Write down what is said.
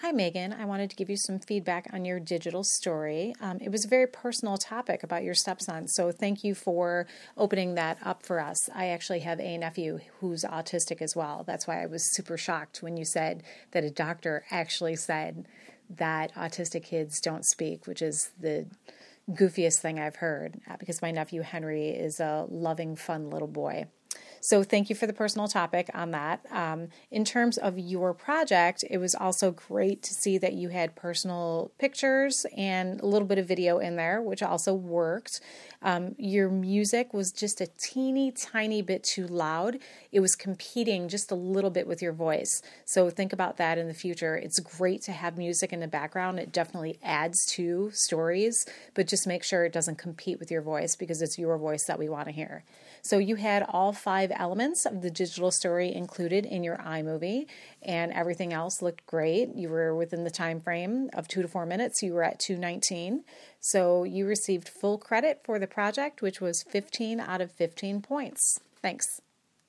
Hi, Megan. I wanted to give you some feedback on your digital story. It was a very personal topic about your stepson, so thank you for opening that up for us. I actually have a nephew who's autistic as well. That's why I was super shocked when you said that a doctor actually said that autistic kids don't speak, which is the goofiest thing I've heard, because my nephew Henry is a loving, fun little boy. So thank you for the personal topic on that. In terms of your project, it was also great to see that you had personal pictures and a little bit of video in there, which also worked. Your music was just a teeny tiny bit too loud. It was competing just a little bit with your voice. So think about that in the future. It's great to have music in the background. It definitely adds to stories, but just make sure it doesn't compete with your voice, because it's your voice that we want to hear. So you had all 5 elements of the digital story included in your iMovie, and everything else looked great. You were within the time frame of 2 to 4 minutes. You were at 2:19. So you received full credit for the project, which was 15 out of 15 points. Thanks.